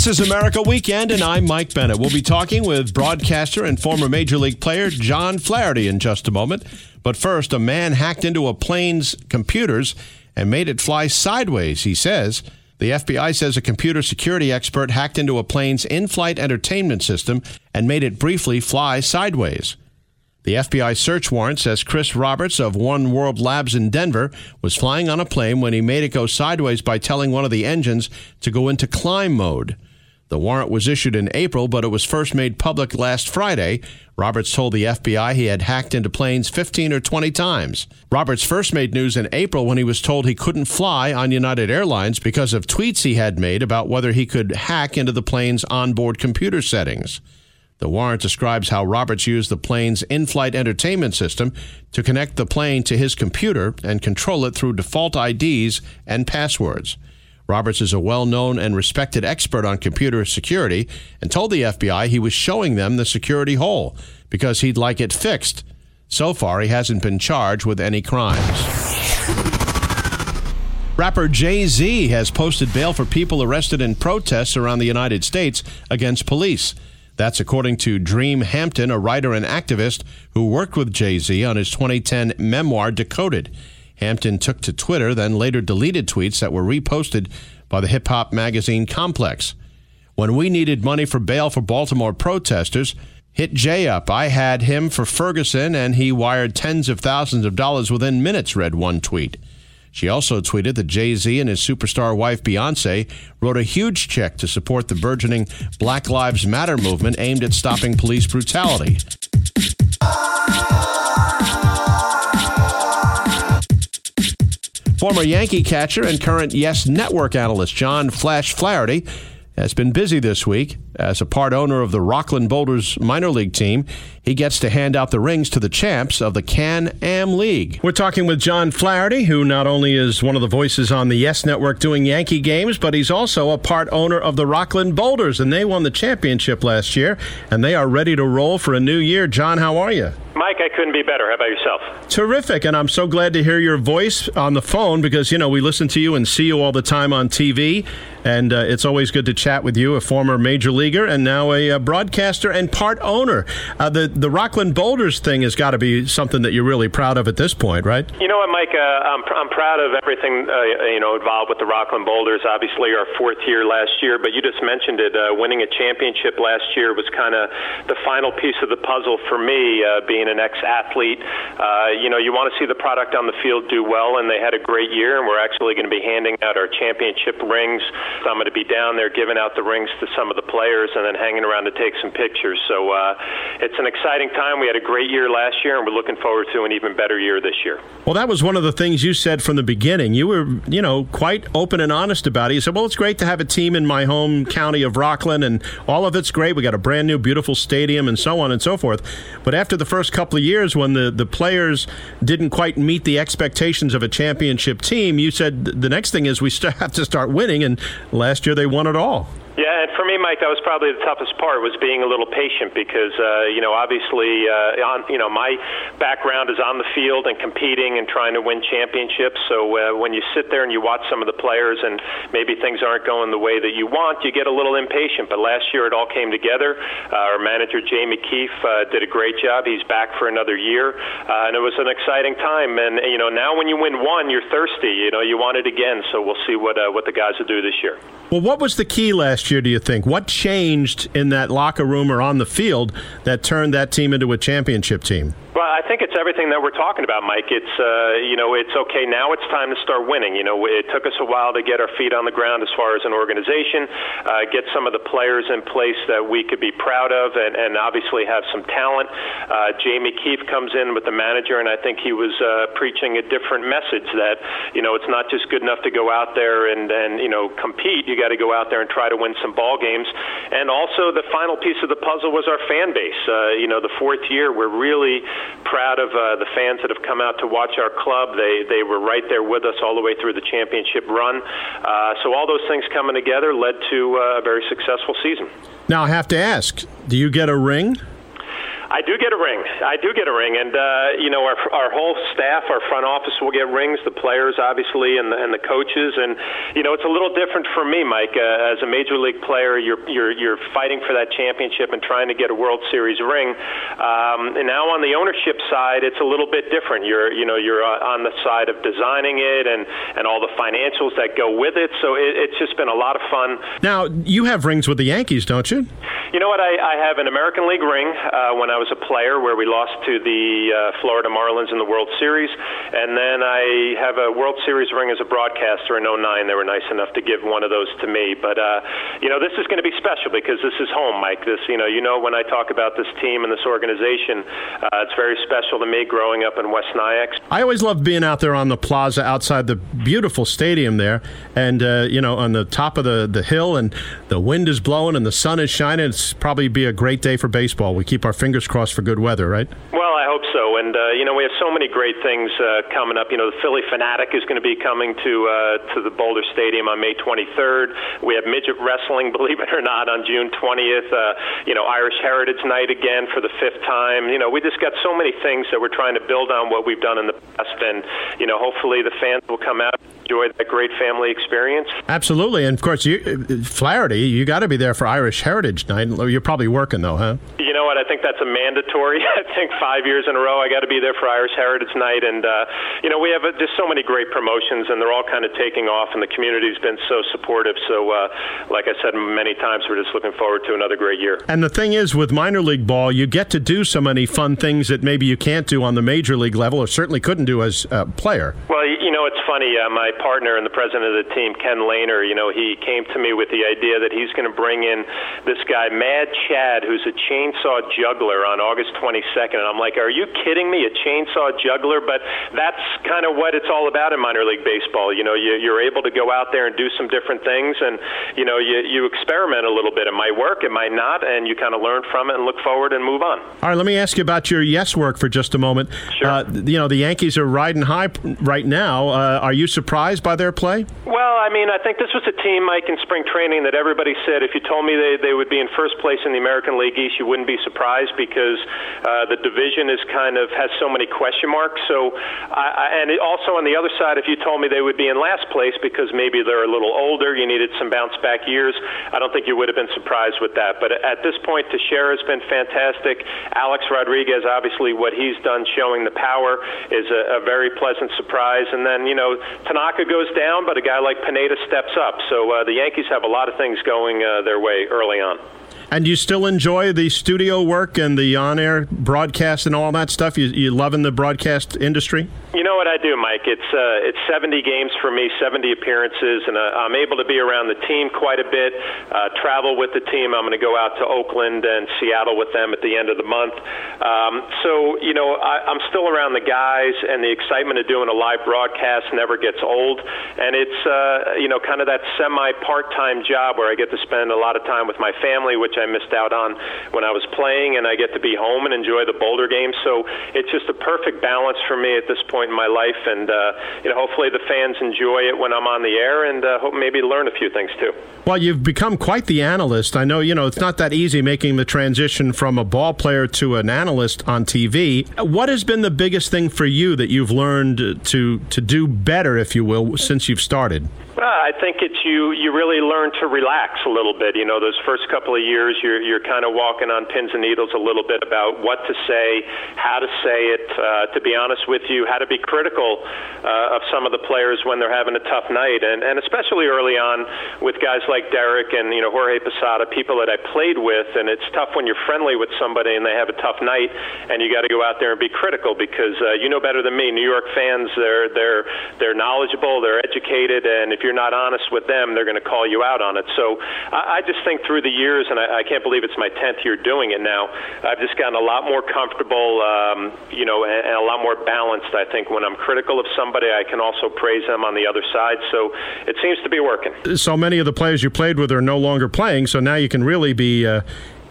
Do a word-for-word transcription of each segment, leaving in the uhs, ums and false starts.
This is America Weekend, and I'm Mike Bennett. We'll be talking with broadcaster and former Major League player John Flaherty in just a moment. But first, a man hacked into a plane's computers and made it fly sideways, he says. The F B I says a computer security expert hacked into a plane's in-flight entertainment system and made it briefly fly sideways. The F B I search warrant says Chris Roberts of One World Labs in Denver was flying on a plane when he made it go sideways by telling one of the engines to go into climb mode. The warrant was issued in April, but it was first made public last Friday. Roberts told the F B I he had hacked into planes fifteen or twenty times. Roberts first made news in April when he was told he couldn't fly on United Airlines because of tweets he had made about whether he could hack into the plane's onboard computer settings. The warrant describes how Roberts used the plane's in-flight entertainment system to connect the plane to his computer and control it through default I Ds and passwords. Roberts is a well-known and respected expert on computer security and told the F B I he was showing them the security hole because he'd like it fixed. So far, he hasn't been charged with any crimes. Rapper Jay-Z has posted bail for people arrested in protests around the United States against police. That's according to Dream Hampton, a writer and activist who worked with Jay-Z on his twenty ten memoir, Decoded. Hampton took to Twitter, then later deleted tweets that were reposted by the hip-hop magazine Complex. When we needed money for bail for Baltimore protesters, hit Jay up. I had him for Ferguson, and he wired tens of thousands of dollars within minutes, read one tweet. She also tweeted that Jay-Z and his superstar wife Beyonce wrote a huge check to support the burgeoning Black Lives Matter movement aimed at stopping police brutality. Former Yankee catcher and current Yes Network analyst John Flash Flaherty has been busy this week. As a part owner of the Rockland Boulders minor league team, he gets to hand out the rings to the champs of the Can-Am League. We're talking with John Flaherty, who not only is one of the voices on the Yes Network doing Yankee games, but he's also a part owner of the Rockland Boulders, and they won the championship last year, and they are ready to roll for a new year. John, how are you? Mike, I couldn't be better. How about yourself? Terrific, and I'm so glad to hear your voice on the phone because, you know, we listen to you and see you all the time on T V, and uh, it's always good to chat with you, a former major leaguer and now a uh, broadcaster and part owner. Uh, the, the Rockland Boulders thing has got to be something that you're really proud of at this point, right? You know what, Mike? Uh, I'm, I'm proud of everything, uh, you know, involved with the Rockland Boulders. Obviously, our fourth year last year, but you just mentioned it. Uh, winning a championship last year was kind of the final piece of the puzzle for me, uh, being an ex-athlete. Uh, you know, you want to see the product on the field do well, and they had a great year, and we're actually going to be handing out our championship rings. So I'm going to be down there giving out the rings to some of the players and then hanging around to take some pictures. So uh, it's an exciting time. We had a great year last year, and we're looking forward to an even better year this year. Well, that was one of the things you said from the beginning. You were, you know, quite open and honest about it. You said, well, it's great to have a team in my home county of Rockland, and all of it's great. We got a brand new, beautiful stadium and so on and so forth. But after the first couple of years, when the, the players didn't quite meet the expectations of a championship team, you said the next thing is we st- have to start winning, and last year they won it all. Yeah, and for me, Mike, that was probably the toughest part, was being a little patient because, uh, you know, obviously, uh, on, you know, my background is on the field and competing and trying to win championships. So uh, when you sit there and you watch some of the players and maybe things aren't going the way that you want, you get a little impatient. But last year it all came together. Uh, our manager, Jamie Keefe, uh, did a great job. He's back for another year, uh, and it was an exciting time. And, you know, now when you win one, you're thirsty. You know, you want it again. So we'll see what uh, what the guys will do this year. Well, what was the key last year, do you think? What changed in that locker room or on the field that turned that team into a championship team? Well, I think it's everything that we're talking about, Mike. It's, uh, you know, it's okay. Now it's time to start winning. You know, it took us a while to get our feet on the ground as far as an organization, uh, get some of the players in place that we could be proud of and, and obviously have some talent. Uh, Jamie Keefe comes in with the manager, and I think he was uh, preaching a different message that, you know, it's not just good enough to go out there and, and you know, compete. You got to go out there and try to win some ball games. And also the final piece of the puzzle was our fan base. Uh, you know, the fourth year, we're really proud of uh, the fans that have come out to watch our club. They they were right there with us all the way through the championship run. Uh, so all those things coming together led to uh, a very successful season. Now I have to ask, do you get a ring? I do get a ring. I do get a ring, and uh, you know, our our whole staff, our front office will get rings. The players, obviously, and the, and the coaches, and you know, it's a little different for me, Mike. Uh, as a major league player, you're you're you're fighting for that championship and trying to get a World Series ring. Um, and now on the ownership side, it's a little bit different. You're you know you're on the side of designing it and and all the financials that go with it. So it, it's just been a lot of fun. Now you have rings with the Yankees, don't you? You know what? I, I have an American League ring uh, when I was a player, where we lost to the uh, Florida Marlins in the World Series, and then I have a World Series ring as a broadcaster in oh nine. They were nice enough to give one of those to me. But uh, you know, this is going to be special because this is home, Mike. This, you know, you know, when I talk about this team and this organization, uh, it's very special to me growing up in West Nyack. I always love being out there on the plaza outside the beautiful stadium there, and uh, you know, on the top of the the hill, and the wind is blowing and the sun is shining. It's probably be a great day for baseball. We keep our fingers crossed for good weather, right? Well, I hope so. And uh, you know, we have so many great things uh, coming up. You know, the Philly Fanatic is going to be coming to uh, to the Boulder Stadium on May twenty-third. We have midget wrestling, believe it or not, on June twentieth. Uh, you know, Irish Heritage Night again for the fifth time. You know, we just got so many things that we're trying to build on what we've done in the past, and you know, hopefully the fans will come out and enjoy that great family experience. Absolutely, and of course, you, Flaherty, you got to be there for Irish Heritage Night. You're probably working though, huh? You know what? I think that's a mandatory. I think five years in a row I got to be there for Irish Heritage Night, and uh, you know, we have uh, just so many great promotions, and they're all kind of taking off, and the community's been so supportive. So, uh, like I said many times, we're just looking forward to another great year. And the thing is, with minor league ball, you get to do so many fun things that maybe you can't do on the major league level, or certainly couldn't do as a player. Well, you know, it's funny. Uh, my partner and the president of the team, Ken Lehner, you know, he came to me with the idea that he's going to bring in this guy, Mad Chad, who's a chainsaw juggler, on August twenty-second. And I'm like, are you kidding me? A chainsaw juggler? But that's kind of what it's all about in minor league baseball. You know, you, you're able to go out there and do some different things, and, you know, you, you experiment a little bit. It might work, it might not, and you kind of learn from it and look forward and move on. All right, let me ask you about your yes work for just a moment. Sure. Uh, you know, the Yankees are riding high right now. Uh, are you surprised by their play? Well, I mean, I think this was a team, Mike, in spring training that everybody said if you told me they, they would be in first place in the American League East, you wouldn't be surprised, because uh, the division is kind of has so many question marks. So, I, I, and it also on the other side, if you told me they would be in last place because maybe they're a little older, you needed some bounce back years, I don't think you would have been surprised with that. But at this point, Teixeira has been fantastic. Alex Rodriguez, obviously, what he's done showing the power is a, a very pleasant surprise. And then, you know, Tanaka goes down, but a guy like Pineda steps up. So uh, the Yankees have a lot of things going uh, their way early on. And you still enjoy the studio work and the on-air broadcast and all that stuff? You, you loving the broadcast industry? You know what I do, Mike? It's uh, it's seventy games for me, seventy appearances, and uh, I'm able to be around the team quite a bit, uh, travel with the team. I'm going to go out to Oakland and Seattle with them at the end of the month. Um, so, you know, I, I'm still around the guys, and the excitement of doing a live broadcast never gets old. And it's, uh, you know, kind of that semi-part-time job where I get to spend a lot of time with my family, which I missed out on when I was playing, and I get to be home and enjoy the Boulder games. So it's just a perfect balance for me at this point in my life, and uh, you know, hopefully the fans enjoy it when I'm on the air, and uh, hope maybe learn a few things too. Well, you've become quite the analyst. I know, you know, it's not that easy making the transition from a ball player to an analyst on T V. What has been the biggest thing for you that you've learned to to do better, if you will, since you've started? Well, I think it's you. You really learn to relax a little bit. You know, those first couple of years, you're you're kind of walking on pins and needles a little bit about what to say, how to say it. Uh, to be honest with you, how to be critical uh, of some of the players when they're having a tough night, and and especially early on with guys like Derek and you know Jorge Posada, people that I played with. And it's tough when you're friendly with somebody and they have a tough night, and you got to go out there and be critical, because uh, you know better than me. New York fans, they're they're they're knowledgeable, they're educated, and if you're not honest with them, they're going to call you out on it. So I, I just think through the years, and I, I can't believe it's my tenth year doing it now, I've just gotten a lot more comfortable, um, you know, and, and a lot more balanced. I think when I'm critical of somebody, I can also praise them on the other side. So it seems to be working. So many of the players you played with are no longer playing, so now you can really be uh,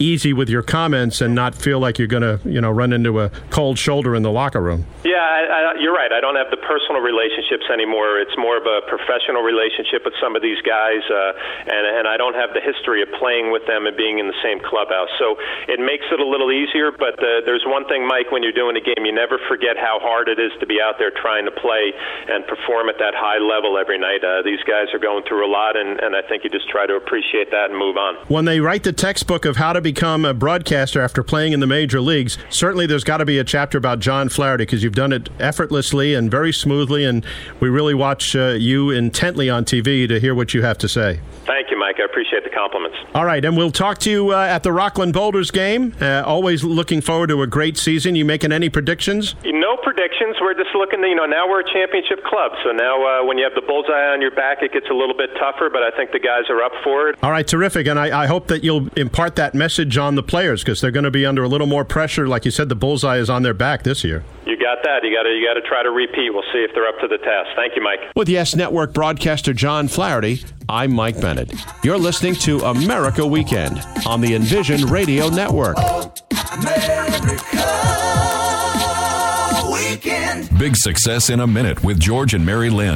easy with your comments and not feel like you're going to, you know, run into a cold shoulder in the locker room. Yeah, I, I, you're right. I don't have the personal relationships anymore. It's more of a professional relationship with some of these guys, uh, and, and I don't have the history of playing with them and being in the same clubhouse. So it makes it a little easier, but uh, there's one thing, Mike, when you're doing a game, you never forget how hard it is to be out there trying to play and perform at that high level every night. Uh, these guys are going through a lot, and, and I think you just try to appreciate that and move on. When they write the textbook of how to become a broadcaster after playing in the major leagues, certainly there's got to be a chapter about John Flaherty, because you've done it effortlessly and very smoothly, and we really watch uh, you intently on T V to hear what you have to say. Thank you, Mike. I appreciate the compliments. All right, and we'll talk to you uh, at the Rockland Boulders game. Uh, always looking forward to a great season. You making any predictions? No predictions. We're just looking to, you know, now we're a championship club, so now uh, when you have the bullseye on your back, it gets a little bit tougher, but I think the guys are up for it. All right, terrific, and I, I hope that you'll impart that message on the players, because they're going to be under a little more pressure. Like you said, the bullseye is on their back this year. You got that. You got to you got to try to repeat. We'll see if they're up to the task. Thank you, Mike. With Yes Network broadcaster John Flaherty, I'm Mike Bennett. You're listening to America Weekend on the Envision Radio Network. America Weekend. Big Success in a Minute with George and Mary Lynn.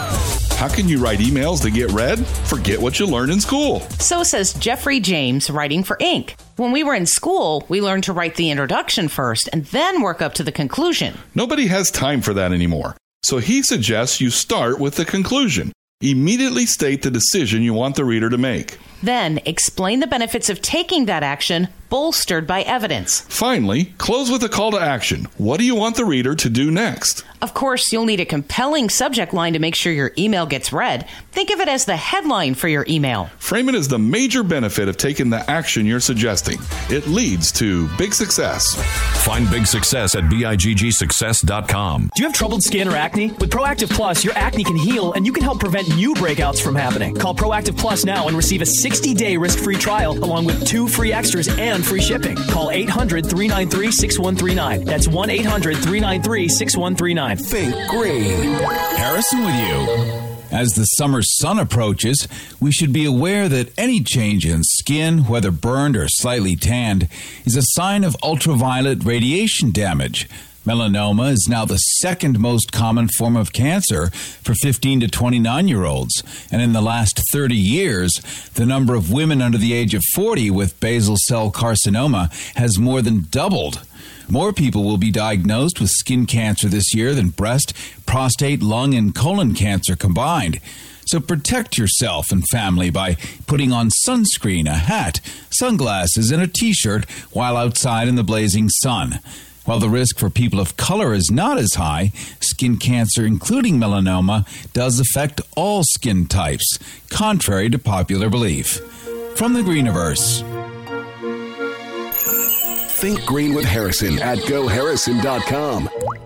How can you write emails that get read? Forget what you learned in school. So says Jeffrey James, writing for Inc. When we were in school, we learned to write the introduction first and then work up to the conclusion. Nobody has time for that anymore. So he suggests you start with the conclusion. Immediately state the decision you want the reader to make. Then explain the benefits of taking that action, bolstered by evidence. Finally, close with a call to action. What do you want the reader to do next? Of course, you'll need a compelling subject line to make sure your email gets read. Think of it as the headline for your email. Frame it as the major benefit of taking the action you're suggesting. It leads to big success. Find big success at big success dot com. Do you have troubled skin or acne? With Proactive Plus, your acne can heal and you can help prevent new breakouts from happening. Call Proactive Plus now and receive a sixty-day risk-free trial along with two free extras and free shipping. Call eight hundred, three nine three, six one three nine. That's one eight hundred, three nine three, six one three nine. Think green. Harrison with you. As the summer sun approaches, we should be aware that any change in skin, whether burned or slightly tanned, is a sign of ultraviolet radiation damage. Melanoma is now the second most common form of cancer for fifteen to twenty-nine-year-olds. And in the last thirty years, the number of women under the age of forty with basal cell carcinoma has more than doubled. More people will be diagnosed with skin cancer this year than breast, prostate, lung, and colon cancer combined. So protect yourself and family by putting on sunscreen, a hat, sunglasses, and a t-shirt while outside in the blazing sun. While the risk for people of color is not as high, skin cancer, including melanoma, does affect all skin types, contrary to popular belief. From the Greeniverse. Think green with Harrison at go harrison dot com.